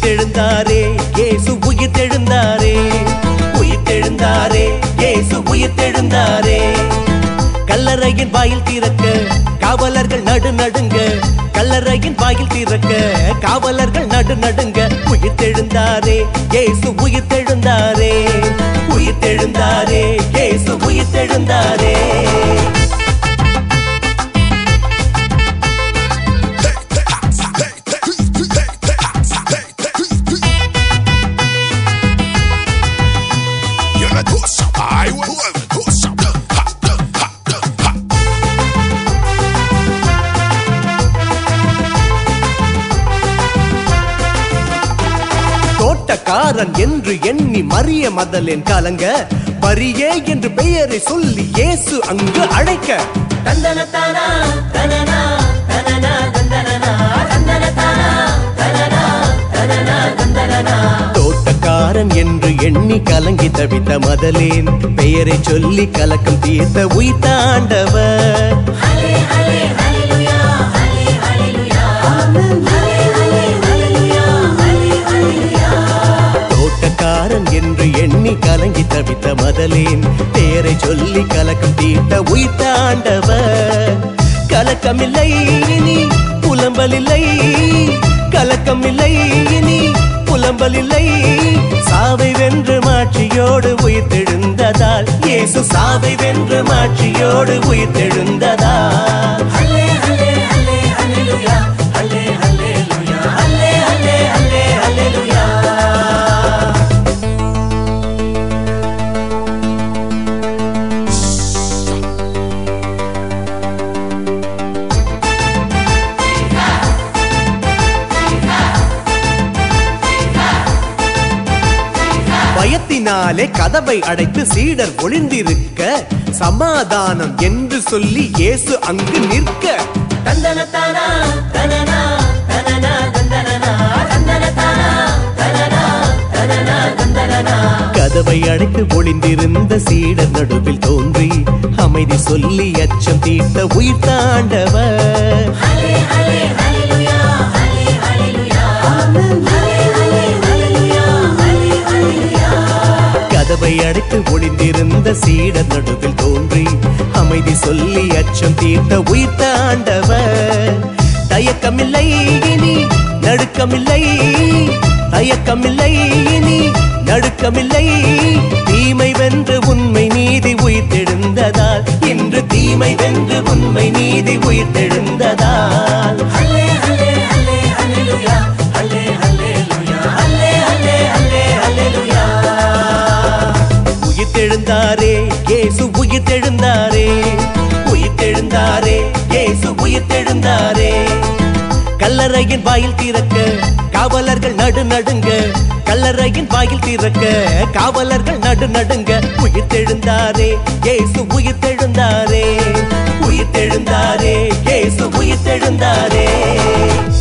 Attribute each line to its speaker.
Speaker 1: உயிர்த்தெழுந்தாரே இயேசு உயிர்த்தெழுந்தாரே உயிர்த்தெழுந்தாரே இயேசு உயிர்த்தெழுந்தாரே கல்லறையின் வாயில் திறக்க காவலர்கள் நடுநடுங்க கல்லறையின் வாயில் திறக்க காவலர்கள் நடுநடுங்க உயிர்த்தெழுந்தாரே இயேசு உயிர்த்தெழுந்தாரே உயிர்த்தெழுந்தாரே இயேசு உயிர்த்தெழுந்தாரே தோட்டக்காரன் என்று எண்ணி மரிய மதலேன் கலங்க மரியே என்று பெயரை சொல்லி இயேசு அங்கு அழைக்க தந்தனதானா தனனா தனனா தந்தனனா தந்தனதானா தனனா தனனா தந்தனனா தோட்டக்காரன் என்று எண்ணி கலங்கி தவித்த மதலேன் பெயரை சொல்லி கலக்கம் தீர்த்த உயிர்த்த ஆண்டவர் தோட்டக்காரன் என்று எண்ணி கலங்கி தவித்த மதலேன் பெயரை சொல்லி கலக்கம் தீர்த்த உயிர்த்த ஆண்டவர் கலக்கமில்லை இனி புலம்பலில்லை கலக்கமில்லை இனி புலம்பலில்லை சாவை வென்று மாட்சியோடு உயிர்த்தெழுந்ததால் இயேசு சாவை வென்று மாட்சியோடு உயிர்த்தெழுந்ததால் பயத்தினாலே கதவை அடைத்து சீடர் ஒளிந்திருக்க சமாதானம் என்று சொல்லி இயேசு அங்கு நிற்க தந்தனதானா தனனா தனனா தந்தனனா தந்தனதானா தனனா தனனா தந்தனனா கதவை அடைத்து ஒளிந்திருந்த சீடர் நடுவில் தோன்றி அமைதி சொல்லி அச்சம் தீர்த்த உயிர்த்த ஆண்டவர் கதவை அடைத்து ஒளிந்திருந்த சீடர் நடுவில் தோன்றி அமைதி சொல்லி அச்சம் தீர்த்த உயிர்த்த ஆண்டவர் தயக்கமில்லை இனி நடுக்கமில்லை தயக்கமில்லை இனி நடுக்கமில்லை தீமை வென்று உண்மை நீதி உயிர்த்தெழுந்ததால் இன்று தீமை வென்று உண்மை நீதி உயிர்த்தெழுந்ததால் உயிர்த்தெழுந்தாரே இயேசு உயிர்த்தெழுந்தாரே உயிர்த்தெழுந்தாரே இயேசு உயிர்த்தெழுந்தாரே கல்லறையின் வாயில் திறக்க காவலர்கள் நடுநடுங்க கல்லறையின் வாயில் திறக்க காவலர்கள் நடுநடுங்க உயிர்த்தெழுந்தாரே இயேசு உயிர்த்தெழுந்தாரே உயிர்த்தெழுந்தாரே இயேசு உயிர்த்தெழுந்தாரே